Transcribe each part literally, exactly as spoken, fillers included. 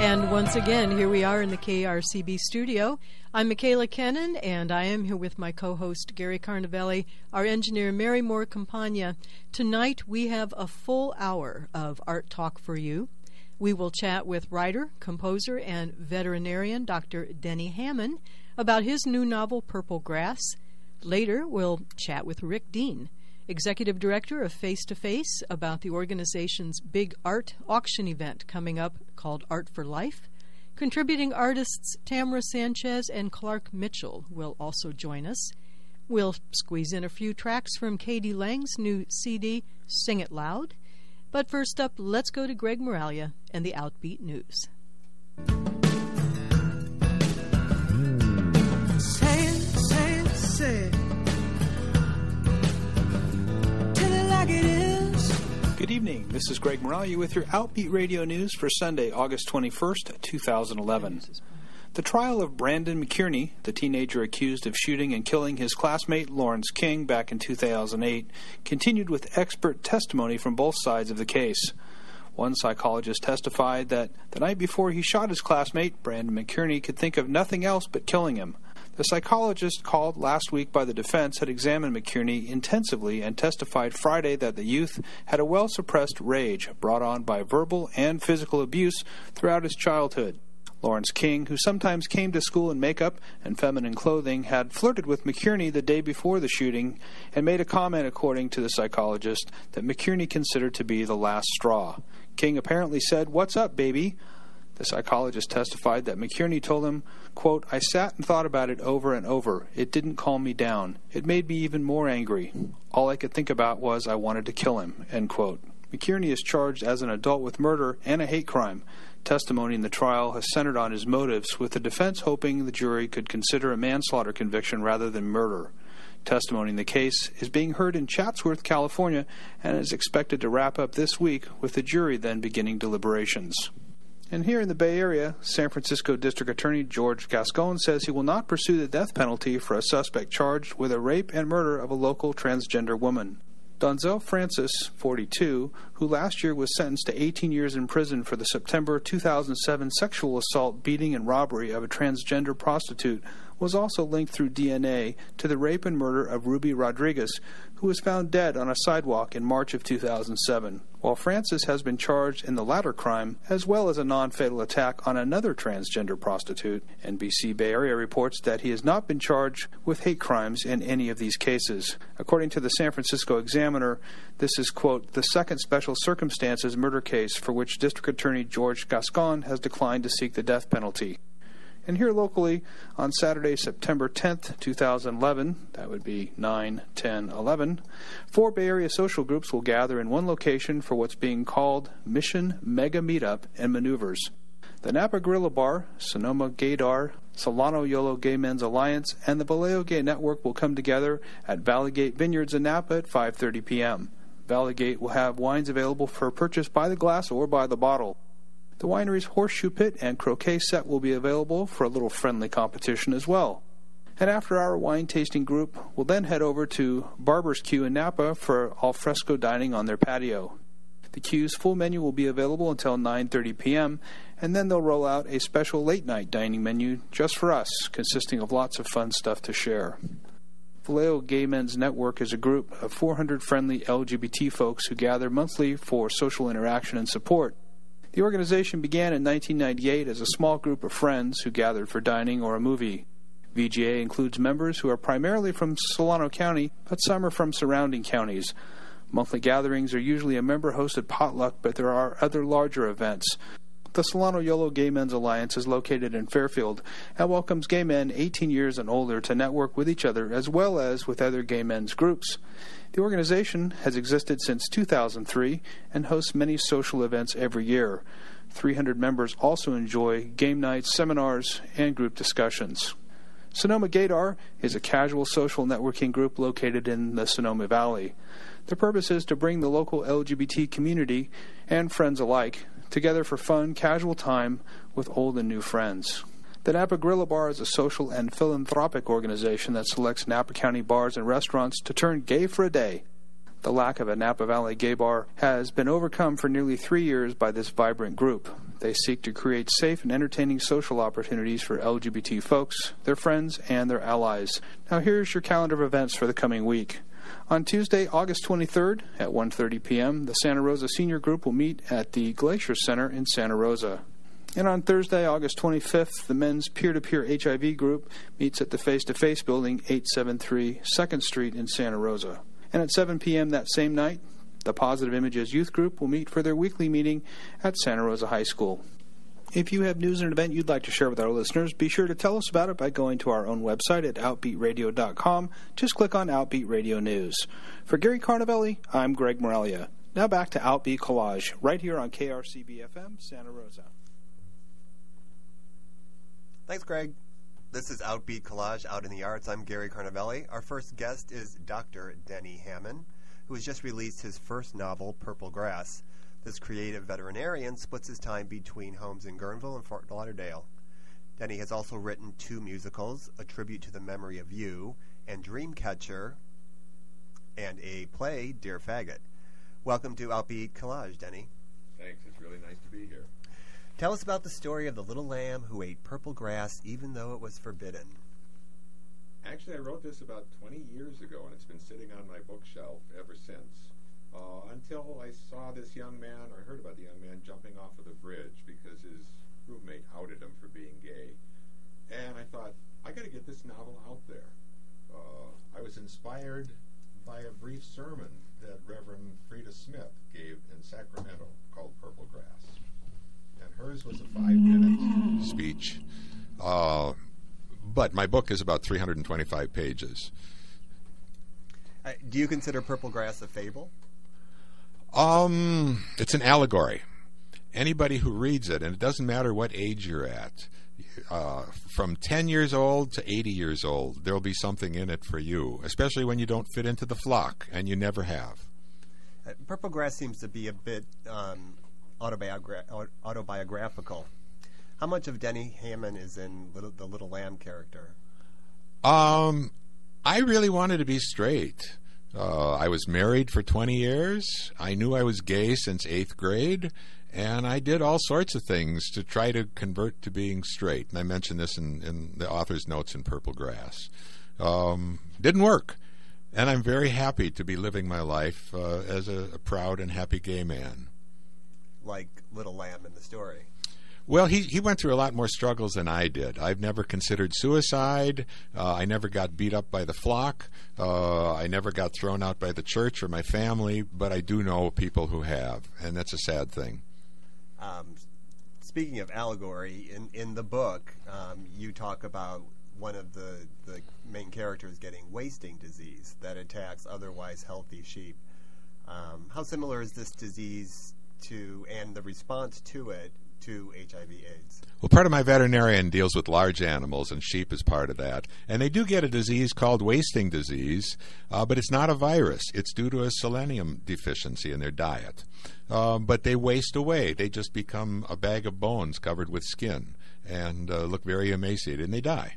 And once again, here we are in the K R C B studio. I'm Michaela Kennan, and I am here with my co-host Gary Carnavelli, our engineer Mary Moore Campagna. Tonight we have a full hour of art talk for you. We will chat with writer, composer, and veterinarian Doctor Denny Hammond about his new novel Purple Grass. Later we'll chat with Rick Dean, Executive Director of Face to Face, about the organization's big art auction event coming up called Art for Life. Contributing artists Tamara Sanchez and Clark Mitchell will also join us. We'll squeeze in a few tracks from Katie Lang's new C D, Sing It Loud. But first up, let's go to Greg Moralia and the Outbeat News. Say it, say it, say it. Tell it like it is. Good evening. This is Greg Moralia with your Outbeat Radio News for Sunday, August twenty-first, two thousand eleven. The trial of Brandon McKierney, the teenager accused of shooting and killing his classmate Lawrence King back in two thousand eight, continued with expert testimony from both sides of the case. One psychologist testified that the night before he shot his classmate, Brandon McKierney could think of nothing else but killing him. The psychologist called last week by the defense had examined McKierney intensively and testified Friday that the youth had a well-suppressed rage brought on by verbal and physical abuse throughout his childhood. Lawrence King, who sometimes came to school in makeup and feminine clothing, had flirted with McKierney the day before the shooting and made a comment, according to the psychologist, that McKierney considered to be the last straw. King apparently said, "What's up, baby?" The psychologist testified that McKierney told him, quote, "I sat and thought about it over and over. It didn't calm me down. It made me even more angry. All I could think about was I wanted to kill him," end quote. McKierney is charged as an adult with murder and a hate crime. Testimony in the trial has centered on his motives, with the defense hoping the jury could consider a manslaughter conviction rather than murder. Testimony in the case is being heard in Chatsworth, California, and is expected to wrap up this week, with the jury then beginning deliberations. And here in the Bay Area, San Francisco District Attorney George Gascon says he will not pursue the death penalty for a suspect charged with a rape and murder of a local transgender woman. Donzel Francis, forty-two, who last year was sentenced to eighteen years in prison for the September two thousand seven sexual assault, beating, and robbery of a transgender prostitute, was also linked through D N A to the rape and murder of Ruby Rodriguez, who was found dead on a sidewalk in March of two thousand seven. While Francis has been charged in the latter crime, as well as a non-fatal attack on another transgender prostitute, N B C Bay Area reports that he has not been charged with hate crimes in any of these cases. According to the San Francisco Examiner, this is, quote, the second special circumstances murder case for which District Attorney George Gascon has declined to seek the death penalty. And here locally, on Saturday, September tenth, two thousand eleven, that would be nine, ten, eleven, four Bay Area social groups will gather in one location for what's being called Mission Mega Meetup and Maneuvers. The Napa Gorilla Bar, Sonoma Gaydar, Solano Yolo Gay Men's Alliance, and the Vallejo Gay Network will come together at Valley Gate Vineyards in Napa at five thirty p.m. Valley Gate will have wines available for purchase by the glass or by the bottle. The winery's horseshoe pit and croquet set will be available for a little friendly competition as well. And after our wine tasting group will then head over to Barber's Q in Napa for al fresco dining on their patio. The Q's full menu will be available until nine thirty p.m., and then they'll roll out a special late-night dining menu just for us, consisting of lots of fun stuff to share. Vallejo Gay Men's Network is a group of four hundred friendly L G B T folks who gather monthly for social interaction and support. The organization began in nineteen ninety-eight as a small group of friends who gathered for dining or a movie. V G A includes members who are primarily from Solano County, but some are from surrounding counties. Monthly gatherings are usually a member-hosted potluck, but there are other larger events. The Solano Yolo Gay Men's Alliance is located in Fairfield and welcomes gay men eighteen years and older to network with each other as well as with other gay men's groups. The organization has existed since two thousand three and hosts many social events every year. three hundred members also enjoy game nights, seminars, and group discussions. Sonoma Gaydar is a casual social networking group located in the Sonoma Valley. The purpose is to bring the local L G B T community and friends alike together for fun, casual time with old and new friends. The Napa Gorilla Bar is a social and philanthropic organization that selects Napa County bars and restaurants to turn gay for a day. The lack of a Napa Valley gay bar has been overcome for nearly three years by this vibrant group. They seek to create safe and entertaining social opportunities for L G B T folks, their friends, and their allies. Now here's your calendar of events for the coming week. On Tuesday, August twenty-third at one thirty p.m., the Santa Rosa Senior Group will meet at the Glacier Center in Santa Rosa. And on Thursday, August twenty-fifth, the Men's Peer-to-Peer H I V Group meets at the Face-to-Face Building, eight seventy-three second Street in Santa Rosa. And at seven p.m. that same night, the Positive Images Youth Group will meet for their weekly meeting at Santa Rosa High School. If you have news and an event you'd like to share with our listeners, be sure to tell us about it by going to our own website at outbeat radio dot com. Just click on Outbeat Radio News. For Gary Carnavelli, I'm Greg Moralia. Now back to Outbeat Collage, right here on K R C B F M, Santa Rosa. Thanks, Greg. This is Outbeat Collage, Out in the Arts. I'm Gary Carnavelli. Our first guest is Doctor Denny Hammond, who has just released his first novel, Purple Grass. This creative veterinarian splits his time between homes in Guerneville and Fort Lauderdale. Denny has also written two musicals, A Tribute to the Memory of You, and Dreamcatcher, and a play, Dear Faggot. Welcome to Outbeat Collage, Denny. Thanks. It's really nice to be here. Tell us about the story of the little lamb who ate purple grass even though it was forbidden. Actually, I wrote this about twenty years ago, and it's been sitting on my bookshelf ever since. Uh, until I saw this young man, or I heard about the young man jumping off of the bridge because his roommate outed him for being gay. And I thought, I got to get this novel out there. Uh, I was inspired by a brief sermon that Reverend Frida Smith gave in Sacramento called Purple Grass. And hers was a five-minute speech. Uh, but my book is about three hundred twenty-five pages. Uh, do you consider Purple Grass a fable? Um, it's an allegory. Anybody who reads it, and it doesn't matter what age you're at, uh, from ten years old to eighty years old, there'll be something in it for you, especially when you don't fit into the flock, and you never have. Uh, Purple Grass seems to be a bit um, autobiogra- autobiographical. How much of Denny Hammond is in little, the Little Lamb character? Um, I really wanted to be straight. Uh, I was married for twenty years. I knew I was gay since eighth grade, and I did all sorts of things to try to convert to being straight. And I mentioned this in, in the author's notes in Purple Grass. Um, didn't work. And I'm very happy to be living my life uh, as a, a proud and happy gay man. Like Little Lamb in the story. Well, he, he went through a lot more struggles than I did. I've never considered suicide. Uh, I never got beat up by the flock. Uh, I never got thrown out by the church or my family, but I do know people who have, and that's a sad thing. Um, speaking of allegory, in, in the book, um, you talk about one of the, the main characters getting wasting disease that attacks otherwise healthy sheep. Um, how similar is this disease to, and the response to it, to H I V AIDS? Well, part of my veterinarian deals with large animals, and sheep is part of that. And they do get a disease called wasting disease, uh, but it's not a virus. It's due to a selenium deficiency in their diet. Um, but they waste away. They just become a bag of bones covered with skin and uh, look very emaciated, and they die.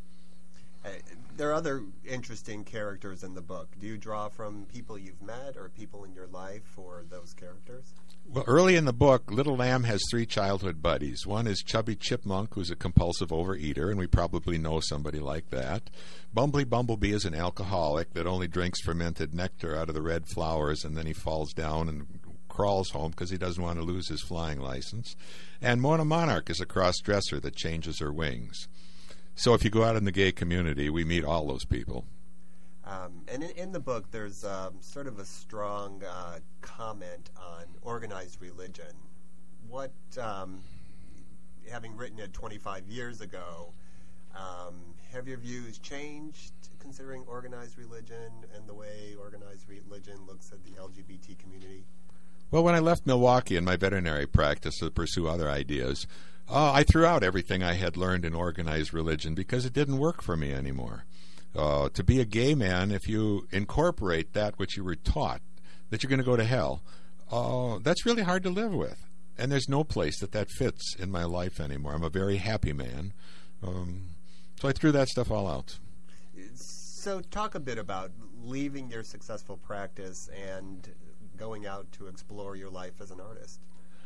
Uh, there are other interesting characters in the book. Do you draw from people you've met or people in your life for those characters? Well, early in the book, Little Lamb has three childhood buddies. One is Chubby Chipmunk, who's a compulsive overeater, and we probably know somebody like that. Bumbly Bumblebee is an alcoholic that only drinks fermented nectar out of the red flowers, and then he falls down and crawls home because he doesn't want to lose his flying license. And Mona Monarch is a cross-dresser that changes her wings. So if you go out in the gay community, we meet all those people. Um, and in, in the book, there's um, sort of a strong uh, comment on organized religion. What, um, having written it twenty-five years ago, um, have your views changed considering organized religion and the way organized religion looks at the L G B T community? Well, when I left Milwaukee in my veterinary practice to pursue other ideas, uh, I threw out everything I had learned in organized religion because it didn't work for me anymore. Uh, to be a gay man, if you incorporate that which you were taught, that you're going to go to hell, uh, that's really hard to live with. And there's no place that that fits in my life anymore. I'm a very happy man. Um, so I threw that stuff all out. So talk a bit about leaving your successful practice and going out to explore your life as an artist.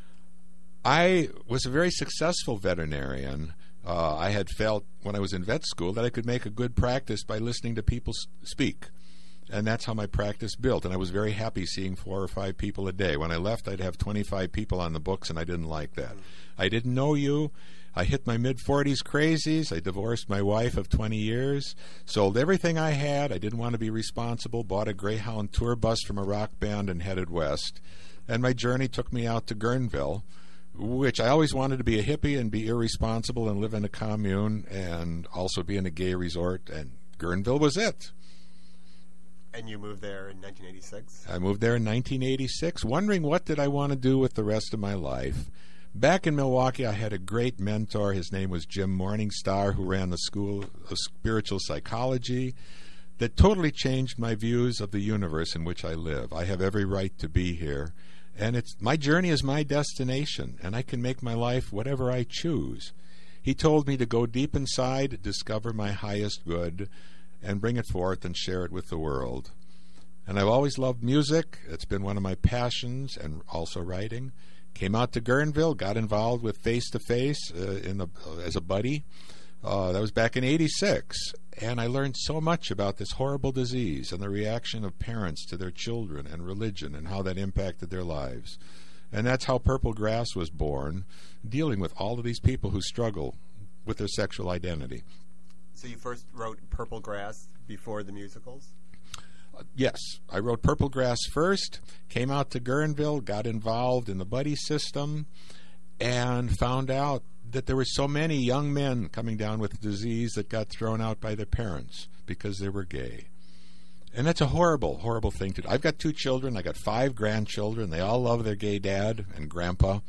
I was a very successful veterinarian. Uh, I had felt when I was in vet school that I could make a good practice by listening to people s- speak. And that's how my practice built. And I was very happy seeing four or five people a day. When I left, I'd have twenty-five people on the books, and I didn't like that. I didn't know you. I hit my mid-forties crazies. I divorced my wife of twenty years, sold everything I had. I didn't want to be responsible, bought a Greyhound tour bus from a rock band and headed west. And my journey took me out to Guerneville, which I always wanted to be a hippie and be irresponsible and live in a commune and also be in a gay resort. And Guerneville was it. And you moved there in nineteen eighty-six? I moved there in nineteen eighty-six, wondering what did I want to do with the rest of my life. Back in Milwaukee, I had a great mentor. His name was Jim Morningstar, who ran the School of Spiritual Psychology, that totally changed my views of the universe in which I live. I have every right to be here, and it's my journey is my destination, and I can make my life whatever I choose. He told me to go deep inside, discover my highest good, and bring it forth and share it with the world. And I've always loved music. It's been one of my passions, and also writing. Came out to Guerneville, got involved with Face to Face uh, in the uh, as a buddy. Uh, that was back in eighty-six, and I learned so much about this horrible disease and the reaction of parents to their children and religion and how that impacted their lives. And that's how Purple Grass was born, dealing with all of these people who struggle with their sexual identity. So you first wrote Purple Grass before the musicals? Uh, yes, I wrote Purple Grass first, came out to Guerneville, got involved in the buddy system, and found out that there were so many young men coming down with the disease that got thrown out by their parents because they were gay. And that's a horrible, horrible thing to do. I've got two children. I got five grandchildren. They all love their gay dad and grandpa.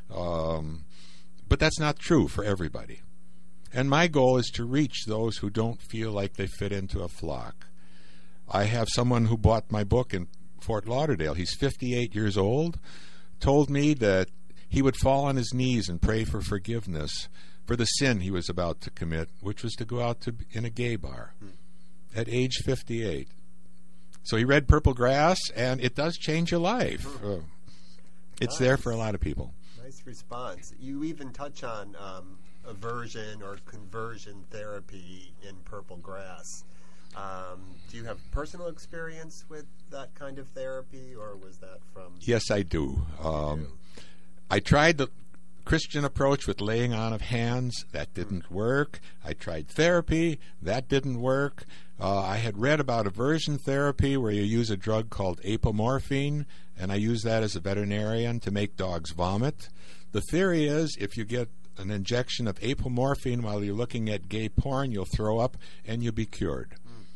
Um, but that's not true for everybody. And my goal is to reach those who don't feel like they fit into a flock. I have someone who bought my book in Fort Lauderdale. He's fifty-eight years old, told me that he would fall on his knees and pray for forgiveness for the sin he was about to commit, which was to go out to in a gay bar at age fifty-eight. So he read Purple Grass, and it does change your life. Uh, it's Nice. there for a lot of people. Nice response. You even touch on um, aversion or conversion therapy in Purple Grass. Um, do you have personal experience with that kind of therapy, or was that from... Yes, I do. Um, I tried the Christian approach with laying on of hands. That didn't work. I tried therapy. That didn't work. Uh, I had read about aversion therapy where you use a drug called apomorphine, and I use that as a veterinarian to make dogs vomit. The theory is if you get an injection of apomorphine while you're looking at gay porn, you'll throw up and you'll be cured.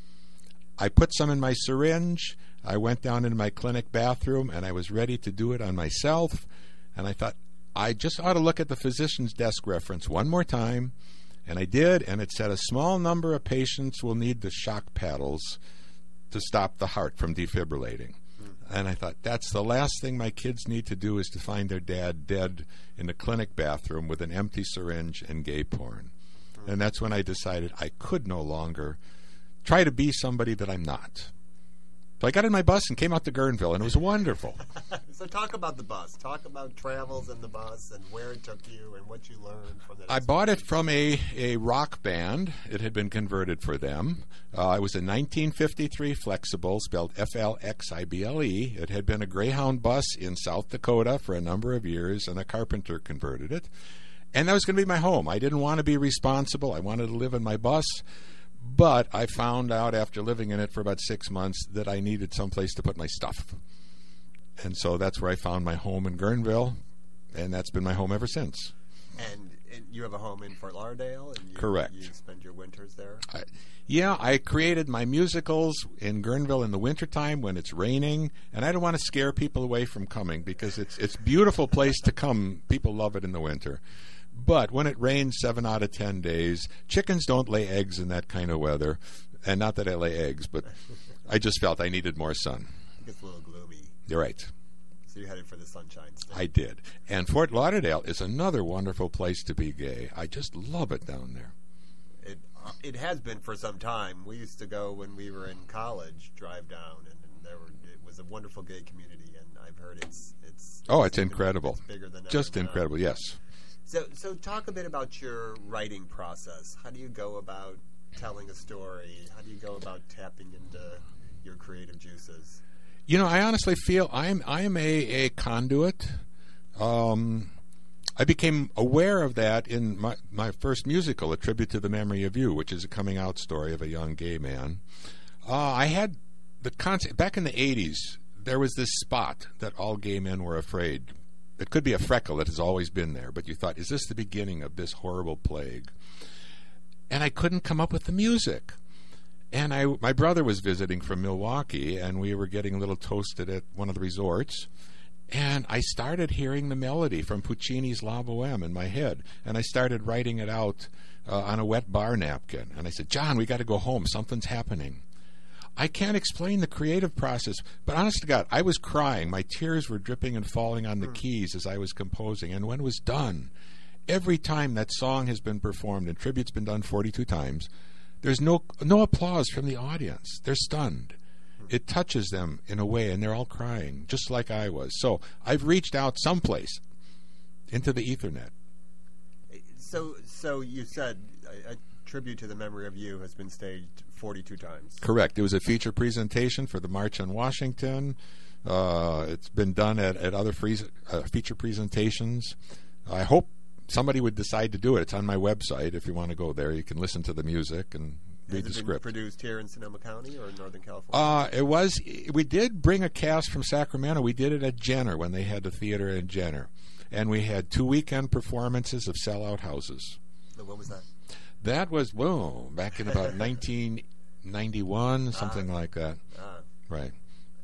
I put some in my syringe. I went down into my clinic bathroom, and I was ready to do it on myself. And I thought, I just ought to look at the physician's desk reference one more time. And I did, and it said a small number of patients will need the shock paddles to stop the heart from defibrillating. Mm. And I thought, that's the last thing my kids need to do is to find their dad dead in a clinic bathroom with an empty syringe and gay porn. Mm. And that's when I decided I could no longer try to be somebody that I'm not. So I got in my bus and came out to Guerneville, and it was wonderful. So talk about the bus. Talk about travels in the bus and where it took you and what you learned from that. I bought it from a, a rock band. It had been converted for them. Uh, it was a nineteen fifty-three Flexible, spelled F L X I B L E. It had been a Greyhound bus in South Dakota for a number of years, and a carpenter converted it. And that was going to be my home. I didn't want to be responsible. I wanted to live in my bus. But I found out after living in it for about six months that I needed someplace to put my stuff. And so that's where I found my home in Guerneville, and that's been my home ever since. And, and you have a home in Fort Lauderdale? And you, Correct. You spend your winters there? I, yeah, I created my musicals in Guerneville in the wintertime when it's raining, and I don't want to scare people away from coming because it's it's a beautiful place to come. People love it in the winter. But when it rains seven out of ten days, chickens don't lay eggs in that kind of weather. And not that I lay eggs, but I just felt I needed more sun. It gets a little gloomy. You're right. So you headed for the sunshine state. I did. And Fort Lauderdale is another wonderful place to be gay. I just love it down there. It it has been for some time. We used to go when we were in college, drive down, and, and there were it was a wonderful gay community, and I've heard it's it's Oh, it's even- incredible. It's bigger than Just ever now. incredible, yes. So so talk a bit about your writing process. How do you go about telling a story? How do you go about tapping into your creative juices? You know, I honestly feel I'm I'm a, a conduit. Um, I became aware of that in my, my first musical, A Tribute to the Memory of You, which is a coming out story of a young gay man. Uh, I had the concept back in the eighties. There was this spot that all gay men were afraid. It could be a freckle that has always been there, but you thought, is this the beginning of this horrible plague? And I couldn't come up with the music. And I, my brother was visiting from Milwaukee, and we were getting a little toasted at one of the resorts. And I started hearing the melody from Puccini's La Boheme in my head. And I started writing it out uh, on a wet bar napkin. And I said, John, we got to go home. Something's happening. I can't explain the creative process, but honest to God, I was crying. My tears were dripping and falling on the keys as I was composing. And when it was done, every time that song has been performed, and tribute's been done forty-two times, there's no no applause from the audience. They're stunned. It touches them in a way, and they're all crying, just like I was. So I've reached out someplace into the Ethernet. So so you said a, a tribute to the memory of you has been staged forty-two times. Correct. It was a feature presentation for the March on Washington. Uh, it's been done at, at other free, uh, feature presentations. I hope somebody would decide to do it. It's on my website. If you want to go there, you can listen to the music and read Has the it been script. produced here in Sonoma County or in Northern California? Uh, it was. We did bring a cast from Sacramento. We did it at Jenner when they had the theater in Jenner, and we had two weekend performances of sellout houses. So what was that? That was whoa back in about nineteen ninety-one, something Ah. like that. Ah. Right.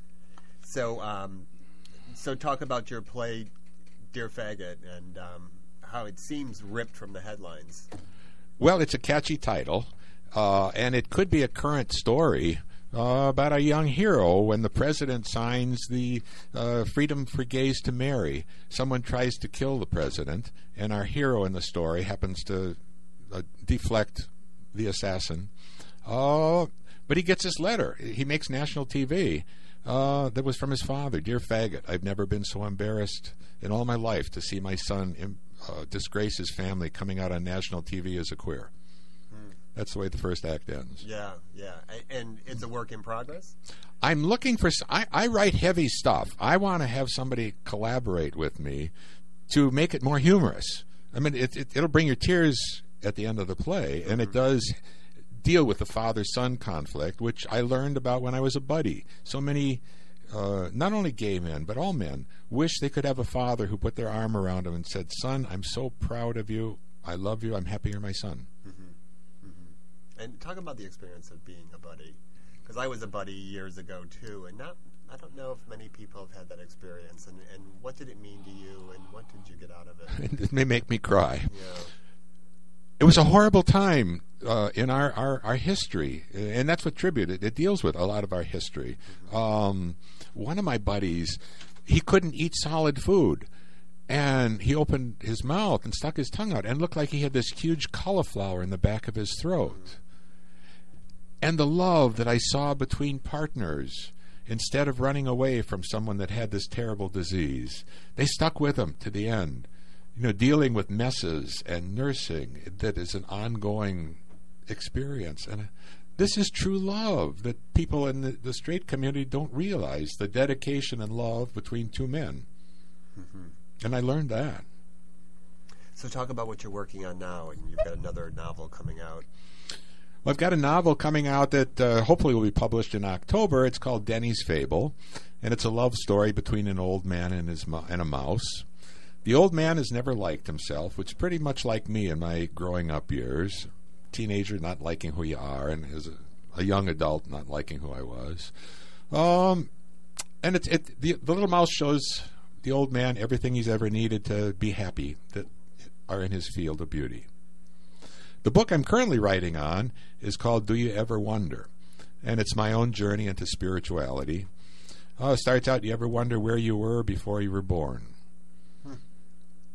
So um, so talk about your play, Dear Faggot, and um, how it seems ripped from the headlines. Well, it's a catchy title, uh, and it could be a current story uh, about a young hero when the president signs the uh, freedom for gays to marry. Someone tries to kill the president, and our hero in the story happens to uh, deflect the assassin. Uh, but he gets this letter. He makes national T V. Uh, that was from his father. Dear Faggot, I've never been so embarrassed in all my life to see my son im- uh, disgrace his family coming out on national T V as a queer. Hmm. That's the way the first act ends. Yeah, yeah. A- and it's a work in progress? I'm looking for... s- I, I write heavy stuff. I want to have somebody collaborate with me to make it more humorous. I mean, it, it, it'll bring your tears at the end of the play, and it does deal with the father-son conflict, which I learned about when I was a buddy. So many, uh, not only gay men, but all men, wish they could have a father who put their arm around them and said, son, I'm so proud of you. I love you. I'm happy you're my son. Mm-hmm. Mm-hmm. And talk about the experience of being a buddy. Because I was a buddy years ago, too, and not, I don't know if many people have had that experience. And, and what did it mean to you, and what did you get out of it? It may make me cry. Yeah. It was a horrible time uh, in our, our, our history, and that's what Tribute, it, it deals with a lot of our history. Um, one of my buddies, he couldn't eat solid food, and he opened his mouth and stuck his tongue out and looked like he had this huge cauliflower in the back of his throat. And the love that I saw between partners, instead of running away from someone that had this terrible disease, they stuck with him to the end. You know, dealing with messes and nursing, that is an ongoing experience. And uh, this is true love that people in the, the straight community don't realize, the dedication and love between two men. Mm-hmm. And I learned that. So talk about what you're working on now, and you've got another novel coming out. Well, I've got a novel coming out that uh, hopefully will be published in October. It's called Denny's Fable, and it's a love story between an old man and, his mo- and a mouse. The old man has never liked himself, which is pretty much like me in my growing up years. Teenager not liking who you are, and as a, a young adult not liking who I was. Um, and it's it the, the little mouse shows the old man everything he's ever needed to be happy that are in his field of beauty. The book I'm currently writing on is called Do You Ever Wonder? And it's my own journey into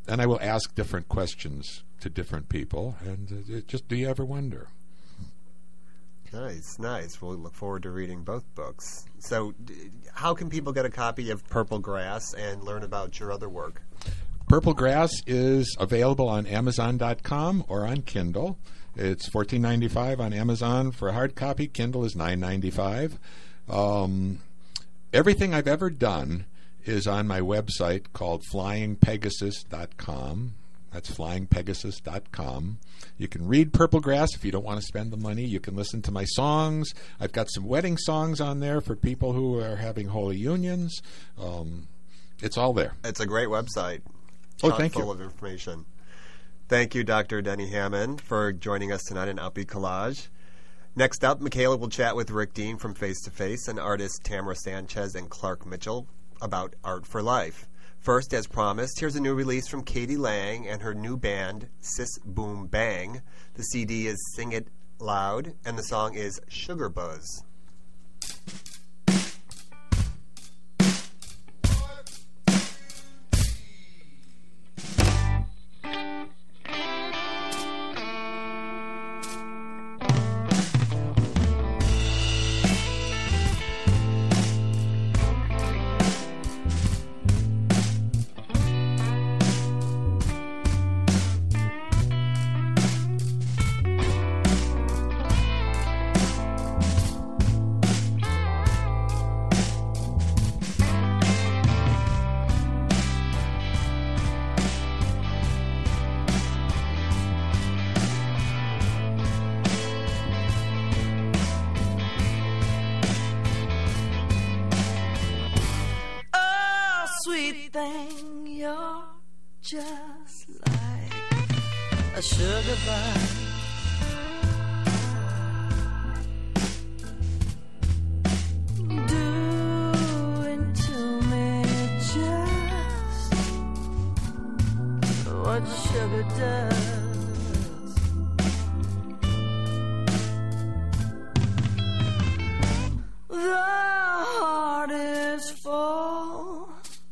and I will ask different questions to different people, and uh, it just, do you ever wonder? Nice, nice. We'll look forward to reading both books. So, d- how can people get a copy of Purple Grass and learn about your other work? Purple Grass is available on Amazon dot com or on Kindle. It's fourteen ninety-five on Amazon for a hard copy. Kindle is nine ninety-five. Um, everything I've ever done is on my website called flying pegasus dot com. That's flying pegasus dot com. You can read Purple Grass if you don't want to spend the money. You can listen to my songs. I've got some wedding songs on there for people who are having holy unions. Um, it's all there. It's a great website. Oh, Chock thank full you. of information. Thank you, Doctor Denny Hammond, for joining us tonight in Outbeat Collage. Next up, Michaela will chat with Rick Dean from Face to Face and artists Tamara Sanchez and Clark Mitchell about Art for Life. First, as promised, here's a new release from Katie Lang and her new band, Sis Boom Bang. The C D is Sing It Loud, and the song is Sugar Buzz. Sweet thing, you're just like a sugar buzz. Doing to me just what sugar does. The heart is full.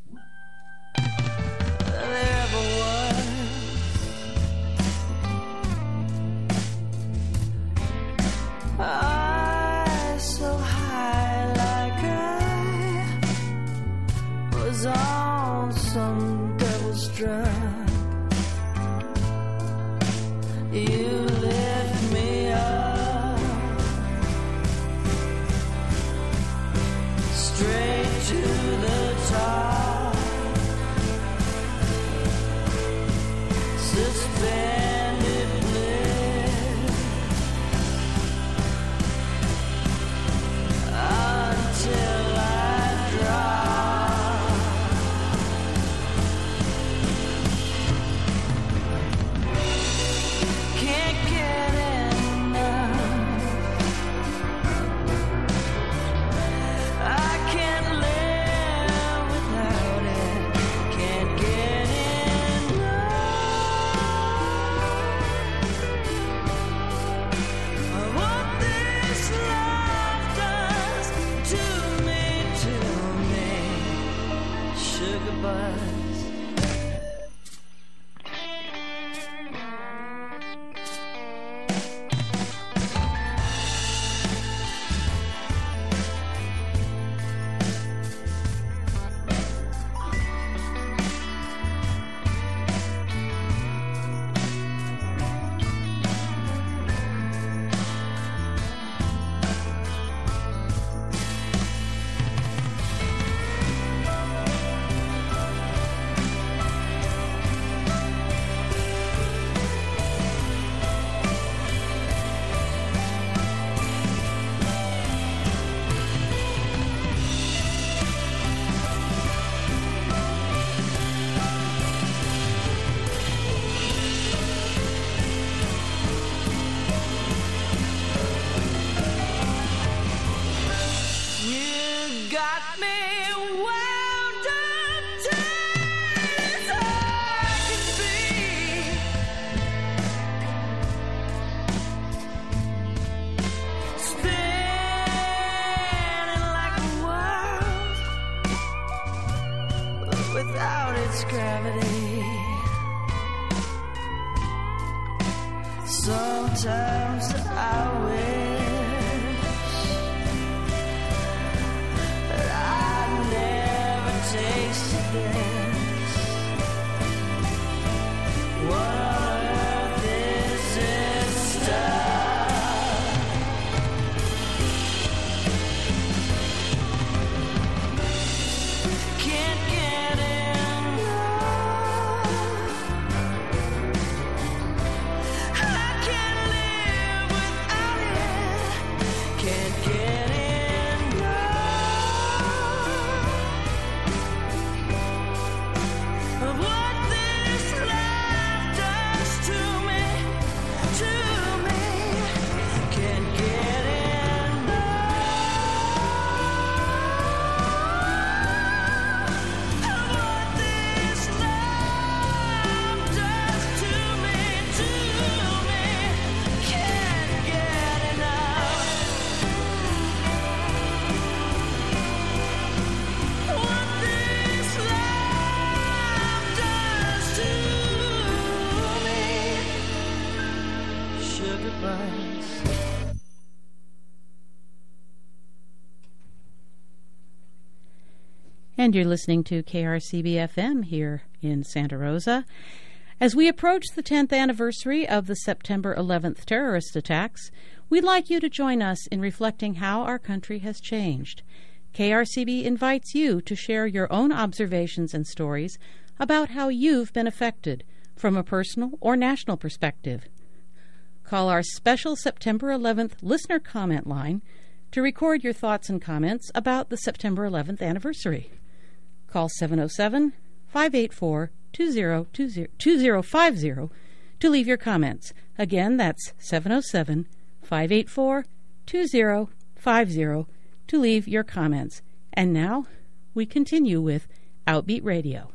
I so high like I was on some devil's drug. You lift me up straight to the top, suspended bliss. times that I wish that I never tasted this. What on earth is this stuff? Can't get enough. I can't live without it. Can't get enough of what this life does to me, to me. Can't get enough of what this life does to me, to me. Can't get enough. What this life does to me. Sugar buns. And you're listening to K R C B F M here in Santa Rosa. As we approach the tenth anniversary of the September eleventh terrorist attacks, we'd like you to join us in reflecting how our country has changed. K R C B invites you to share your own observations and stories about how you've been affected from a personal or national perspective. Call our special September eleventh listener comment line to record your thoughts and comments about the September eleventh anniversary. Call seven oh seven, five eight four, two oh two oh, two oh five oh to leave your comments. Again, that's seven oh seven, five eight four, two oh five oh to leave your comments. And now we continue with Outbeat Radio.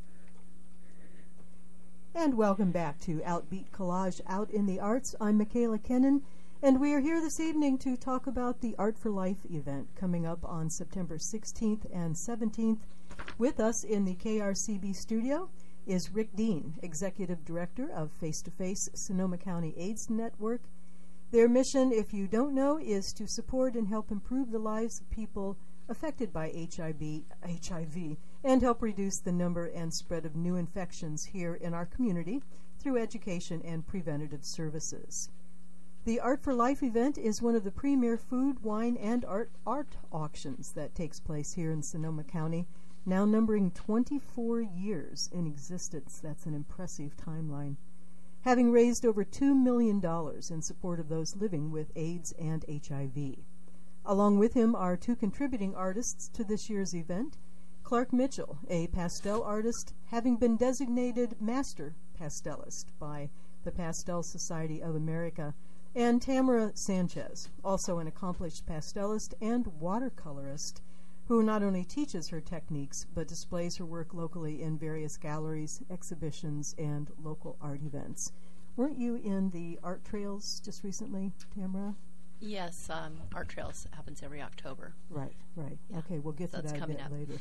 And welcome back to Outbeat Collage Out in the Arts. I'm Michaela Kennan, and we are here this evening to talk about the Art for Life event coming up on September sixteenth and seventeenth. With us in the K R C B studio is Rick Dean, Executive Director of Face to Face Sonoma County AIDS Network. Their mission, if you don't know, is to support and help improve the lives of people affected by H I V, H I V and help reduce the number and spread of new infections here in our community through education and preventative services. The Art for Life event is one of the premier food, wine, and art, art auctions that takes place here in Sonoma County, now numbering twenty-four years in existence. That's an impressive timeline. Having raised over two million dollars in support of those living with AIDS and H I V. Along with him are two contributing artists to this year's event, Clark Mitchell, a pastel artist, having been designated Master Pastelist by the Pastel Society of America, and Tamara Sanchez, also an accomplished pastelist and watercolorist, who not only teaches her techniques but displays her work locally in various galleries, exhibitions, and local art events. Weren't you in the Art Trails just recently, Tamara? Yes, um, Art Trails happens every October. Right, right. Yeah. Okay, we'll get So to that's that a coming bit up. later.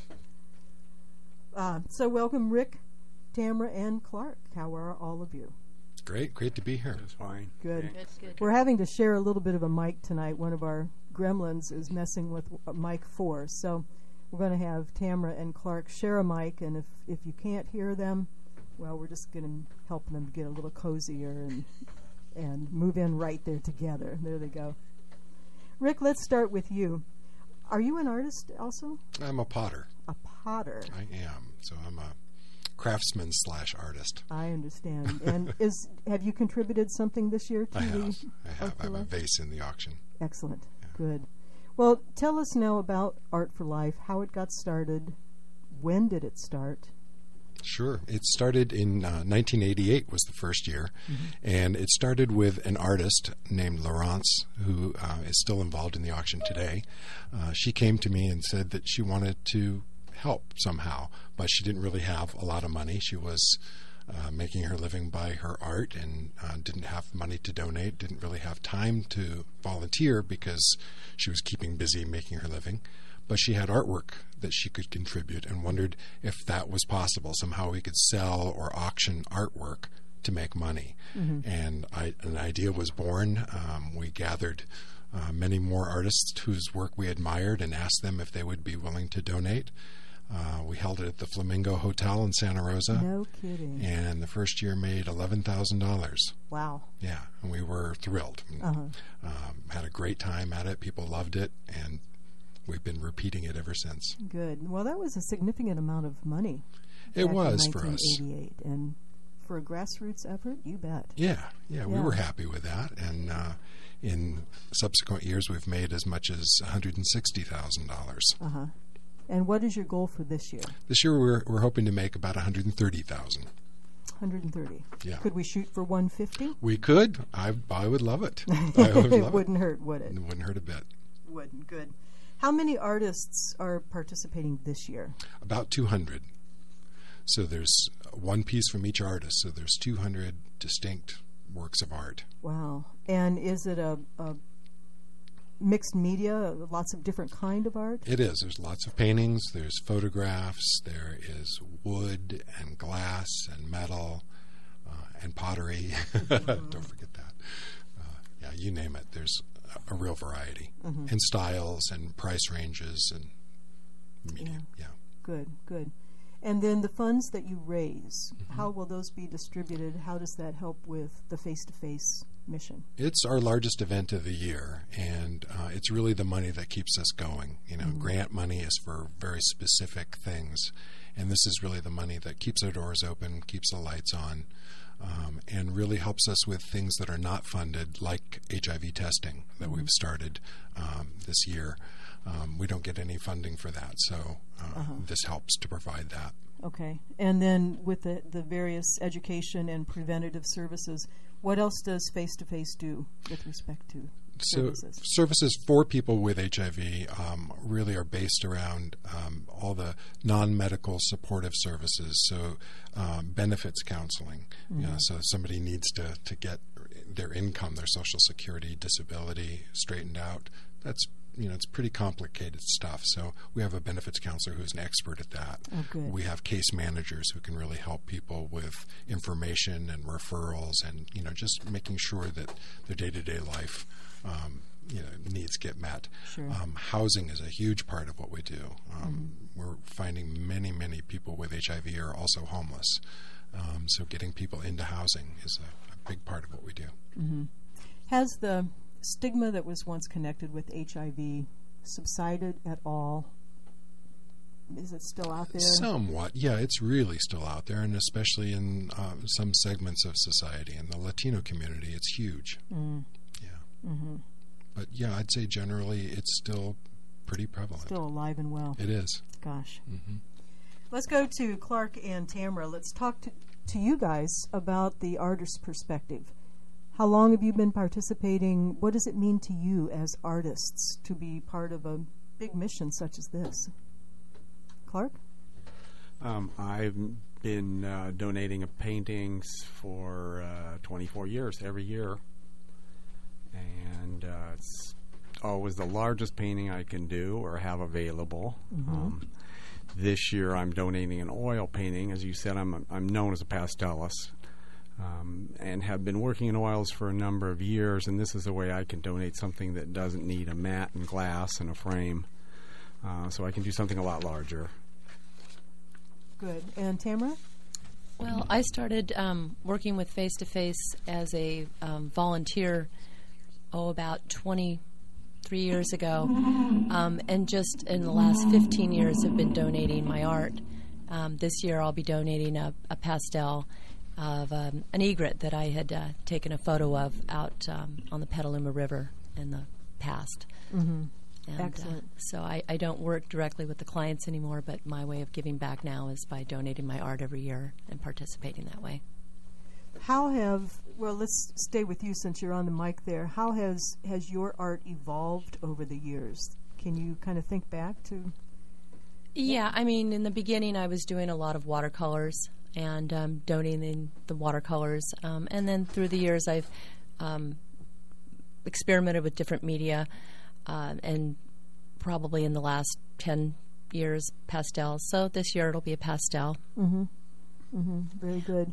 Uh, so welcome, Rick, Tamara, and Clark. How are all of you? Great, great to be here. That's fine. Good. Good, good. We're having to share a little bit of a mic tonight. One of our gremlins is messing with uh, mic four, so we're going to have Tamara and Clark share a mic, and if, if you can't hear them, well, we're just going to help them get a little cozier and and move in right there together. There they go. Rick, let's start with you. Are you an artist also? I'm a potter. A potter. I am. So I'm a craftsman slash artist. I understand. And is have you contributed something this year to I the have. I have. Art I for have a Life? vase in the auction. Excellent. Good. Well, tell us now about Art for Life, how it got started, when did it start? Sure. It started in uh, nineteen eighty-eight was the first year, Mm-hmm. and it started with an artist named Laurence, who uh, is still involved in the auction today. Uh, she came to me and said that she wanted to help somehow, but she didn't really have a lot of money. She was uh, making her living by her art and uh, didn't have money to donate, didn't really have time to volunteer because she was keeping busy making her living. But she had artwork that she could contribute and wondered if that was possible. Somehow we could sell or auction artwork to make money. And I, an idea was born. Um, we gathered uh, many more artists whose work we admired and asked them if they would be willing to donate. Uh, we held it at the Flamingo Hotel in Santa Rosa. No kidding. And the first year made eleven thousand dollars. Wow. Yeah, and we were thrilled. Uh-huh. Um, had a great time at it. People loved it, and we've been repeating it ever since. Good. Well, that was a significant amount of money. It back was in for us. nineteen eighty-eight. And for a grassroots effort, you bet. Yeah, yeah, we Yeah. were happy with that. And uh, in subsequent years, we've made as much as one hundred sixty thousand dollars. Uh-huh. And what is your goal for this year? This year, we're we're hoping to make about one hundred thirty thousand. one hundred thirty. Yeah. Could we shoot for one hundred fifty? We could. I I would love it. I would love It wouldn't hurt, would it? It wouldn't hurt a bit. Wouldn't. Good. How many artists are participating this year? About two hundred. So there's one piece from each artist. So there's two hundred distinct works of art. Wow. And is it a, a mixed media, lots of different kind of art? It is. There's lots of paintings. There's photographs. There is wood and glass and metal uh, and pottery. Don't forget that. Uh, yeah, you name it. There's a, a real variety. Mhm. And styles and price ranges and medium. Yeah. Good, good. And then the funds that you raise, Mm-hmm. how will those be distributed? How does that help with the face-to-face mission? It's our largest event of the year, and uh, it's really the money that keeps us going. You know, Mhm. grant money is for very specific things, and this is really the money that keeps our doors open, keeps the lights on, um, and really helps us with things that are not funded, like H I V testing that Mhm. we've started um, this year. Um, we don't get any funding for that, so uh, Uh-huh. this helps to provide that. Okay. And then with the, the various education and preventative services, what else does face-to-face do with respect to So services? services for people with H I V um, really are based around um, all the non-medical supportive services. So um, benefits counseling. You know, Mhm. so if somebody needs to, to get their income, their Social Security, disability straightened out. That's you know, it's pretty complicated stuff. So we have a benefits counselor who's an expert at that. Oh, good. We have case managers who can really help people with information and referrals, and you know, just making sure that their day-to-day life, um, you know, needs get met. Sure. Um, housing is a huge part of what we do. Um, We're finding many, many people with H I V are also homeless. Um, so getting people into housing is a, a big part of what we do. Mhm. Has the stigma that was once connected with H I V subsided at all? Is it still out there? Somewhat, yeah. It's really still out there, and especially in uh, some segments of society. In the Latino community, it's huge. Mm. Yeah. Mm-hmm. But yeah, I'd say generally it's still pretty prevalent. Still alive and well. It is. Gosh. Mm-hmm. Let's go to Clark and Tamara. Let's talk to, to you guys about the artist's perspective. How long have you been participating? What does it mean to you as artists to be part of a big mission such as this? Clark? Um, I've been uh, donating paintings for uh, twenty-four years, every year. And uh, it's always the largest painting I can do or have available. Mhm. Um, this year I'm donating an oil painting. As you said, I'm, I'm known as a pastelist. Um, and have been working in oils for a number of years, and this is a way I can donate something that doesn't need a mat and glass and a frame. Uh, so I can do something a lot larger. Good. And Tamara? Well, I started um, working with Face to Face as a um, volunteer, oh, about twenty-three years ago, um, and just in the last fifteen years have been donating my art. Um, this year I'll be donating a, a pastel of um, an egret that I had uh, taken a photo of out um, on the Petaluma River in the past. Mm-hmm. And, Excellent. Uh, so I, I don't work directly with the clients anymore, but my way of giving back now is by donating my art every year and participating that way. How have, well, let's stay with you since you're on the mic there. How has, has your art evolved over the years? Can you kind of think back to? Yeah, I mean, in the beginning I was doing a lot of watercolors and um, donating the watercolors. Um, and then through the years I've um, experimented with different media, uh, and probably in the last ten years, pastel. So this year it'll be a pastel. Mm-hmm. Mm-hmm. Very good.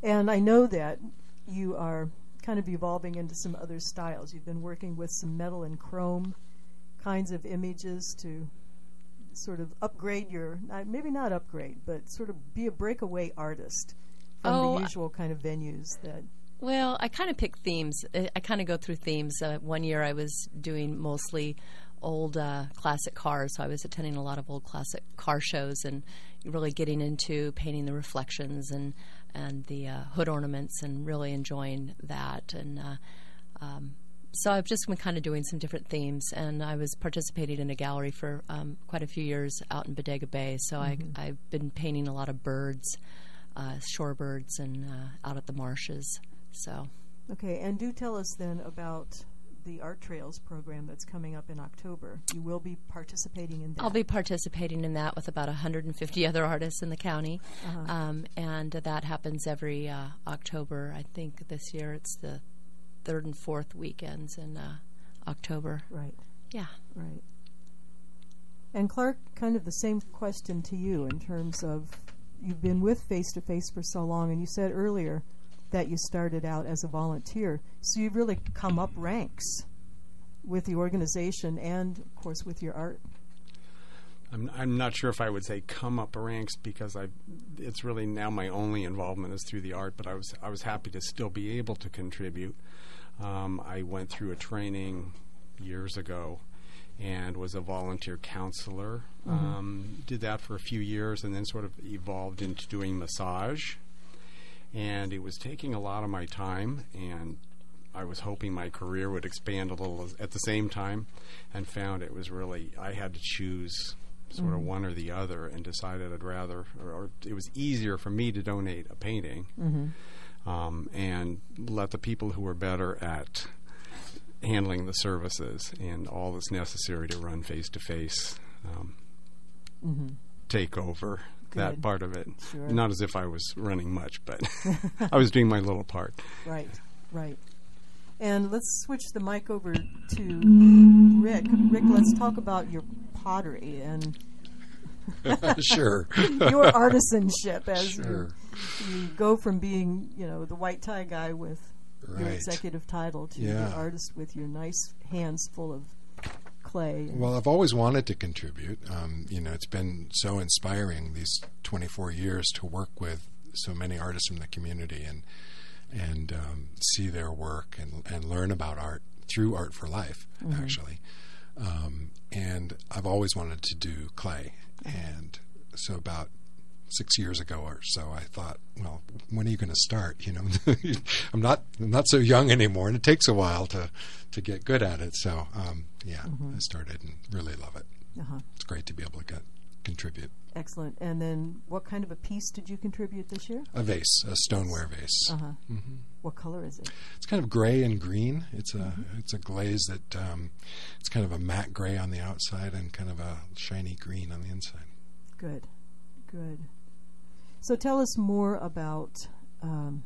And I know that you are kind of evolving into some other styles. You've been working with some metal and chrome kinds of images to sort of upgrade your, uh, maybe not upgrade, but sort of be a breakaway artist from Oh, the usual kind of venues that... Well, I kind of pick themes. I, I kind of go through themes. Uh, one year I was doing mostly old uh, classic cars, so I was attending a lot of old classic car shows and really getting into painting the reflections and and the uh, hood ornaments and really enjoying that. And uh, um, so I've just been kind of doing some different themes. And I was participating in a gallery for um, quite a few years out in Bodega Bay, so Mm-hmm. I, I've been painting a lot of birds, uh, shorebirds, and uh, out at the marshes. So. Okay, and do tell us then about the Art Trails program that's coming up in October. You will be participating in that. I'll be participating in that with about one hundred fifty other artists in the county, Uh-huh. um, and uh, that happens every uh, October. I think this year it's the third and fourth weekends in uh, October. Right. Yeah. Right. And Clark, kind of the same question to you in terms of you've been with Face to Face for so long, and you said earlier that you started out as a volunteer. So you've really come up ranks with the organization and, of course, with your art. I'm, I'm not sure if I would say come up ranks because I, it's really now my only involvement is through the art. But I was I was happy to still be able to contribute. Um, I went through a training years ago and was a volunteer counselor. Mhm. Um, did that for a few years and then sort of evolved into doing massage. And it was taking a lot of my time, and I was hoping my career would expand a little at the same time, and found it was really, I had to choose sort of Mhm. one or the other, and decided I'd rather, or, or it was easier for me to donate a painting Mm-hmm. um, and let the people who were better at handling the services and all that's necessary to run face-to-face um, Mm-hmm. take over that Good. part of it. Sure. Not as if I was running much, but I was doing my little part. Right, right. And let's switch the mic over to Rick. Rick, let's talk about your pottery and Sure. your artisanship as Sure. you, you go from being, you know, the white tie guy with your Right. executive title to Yeah. the artist with your nice hands full of clay. and- Well, I've always wanted to contribute. Um, you know, it's been so inspiring these twenty-four years to work with so many artists from the community and and um, see their work and and learn about art through Art for Life, Mhm. actually. Um, and I've always wanted to do clay, and so about six years ago or so, I thought, well, when are you going to start? You know, I'm not I'm not so young anymore, and it takes a while to to get good at it. So, um, yeah, Mhm. I started and really love it. Uh-huh. It's great to be able to get, contribute. Excellent. And then what kind of a piece did you contribute this year? A vase, a stoneware vase. Uh-huh. hmm What color is it? It's kind of gray and green. It's a it's a glaze that um, it's kind of a matte gray on the outside and kind of a shiny green on the inside. Good, good. So tell us more about, um,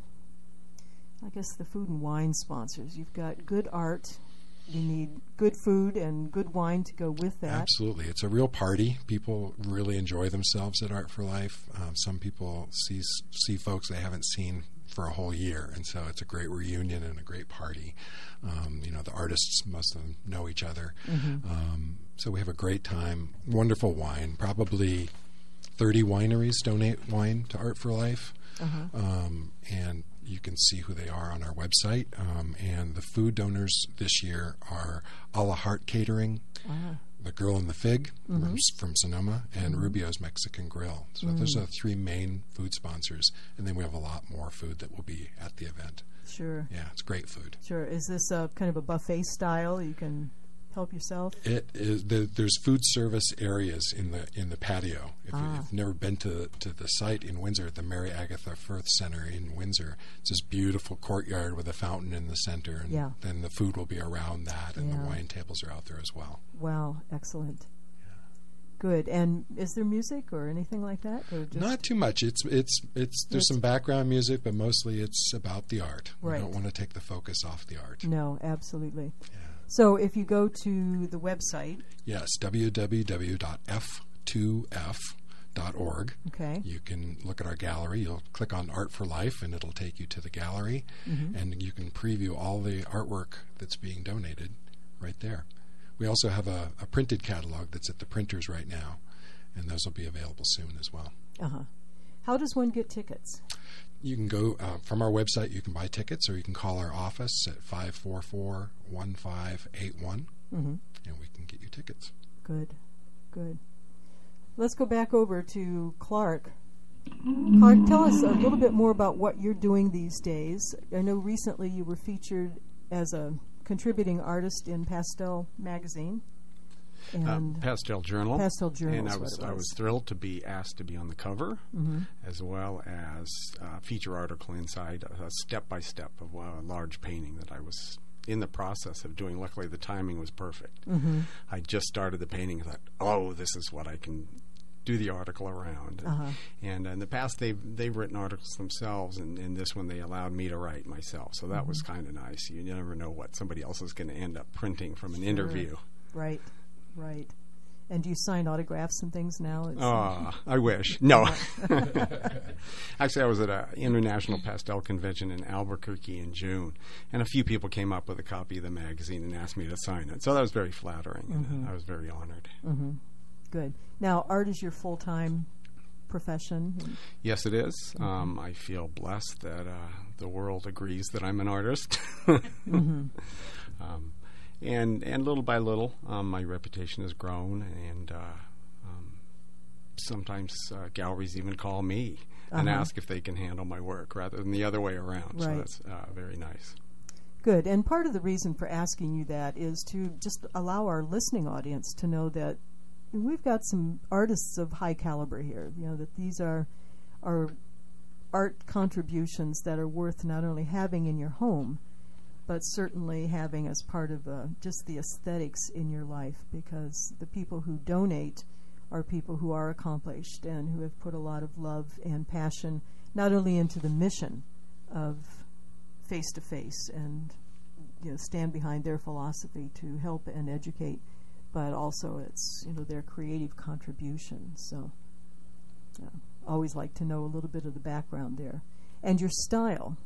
I guess, the food and wine sponsors. You've got good art. You need good food and good wine to go with that. Absolutely. It's a real party. People really enjoy themselves at Art for Life. Um, some people see see folks they haven't seen for a whole year, and so it's a great reunion and a great party. Um, you know, the artists, most of them know each other. Mhm. Um, so we have a great time. Wonderful wine. Probably thirty wineries donate wine to Art for Life. Uh-huh. Um, and you can see who they are on our website. Um, and the food donors this year are A La Heart Catering, Ah. The Girl and the Fig Mhm. from, from Sonoma, and Mhm. Rubio's Mexican Grill. So Mm. those are the three main food sponsors. And then we have a lot more food that will be at the event. Sure. Yeah, it's great food. Sure. Is this a kind of a buffet style? You can help yourself? It is the, there's food service areas in the in the patio. If Ah. you've never been to to the site in Windsor, the Mary Agatha Firth Center in Windsor, it's this beautiful courtyard with a fountain in the center, and Yeah. then the food will be around that, and Yeah. the wine tables are out there as well. Wow. Excellent. Good. And is there music or anything like that? Or just Not too much. It's it's it's there's It's- some background music, but mostly it's about the art. Right. We don't want to take the focus off the art. No, absolutely. So if you go to the website, Yes, w w w dot f two f dot org. Okay. You can look at our gallery. You'll click on Art for Life, and it'll take you to the gallery, Mm-hmm. and you can preview all the artwork that's being donated right there. We also have a, a printed catalog that's at the printers right now, and those will be available soon as well. Uh-huh. How does one get tickets? You can go uh, from our website, you can buy tickets, or you can call our office at five four four, one five eight one, Mm-hmm. and we can get you tickets. Good, good. Let's go back over to Clark. Clark, tell us a little bit more about what you're doing these days. I know recently you were featured as a contributing artist in Pastel magazine. Uh, And Pastel Journal. Pastel Journal And is I what was it I was. was thrilled to be asked to be on the cover, Mm-hmm. as well as a feature article inside, a step by step of a large painting that I was in the process of doing. Luckily, the timing was perfect. Mm-hmm. I just started the painting and thought, oh, this is what I can do the article around. Uh-huh. And in the past, they've they've written articles themselves, and in this one, they allowed me to write myself. So that Mm-hmm. was kind of nice. You never know what somebody else is going to end up printing from an interview. Right, right. And do you sign autographs and things now? It's- Ah, I wish. No. Actually, I was at an international pastel convention in Albuquerque in June, and a few people came up with a copy of the magazine and asked me to sign it. So that was very flattering, and I was very honored. Mm-hmm. Good. Now, art is your full-time profession. Yes, it is. Um, I feel blessed that uh, the world agrees that I'm an artist. Mm-hmm. um, and and little by little, um, my reputation has grown, and uh, um, sometimes uh, galleries even call me and Uh-huh. ask if they can handle my work rather than the other way around. So Right. that's uh, very nice. Good. And part of the reason for asking you that is to just allow our listening audience to know that we've got some artists of high caliber here. You know, that these are are art contributions that are worth not only having in your home, but certainly having as part of uh, just the aesthetics in your life, because the people who donate are people who are accomplished and who have put a lot of love and passion not only into the mission of Face to Face and, you know, stand behind their philosophy to help and educate, but also it's, you know, their creative contribution. So yeah, always like to know a little bit of the background there. And your style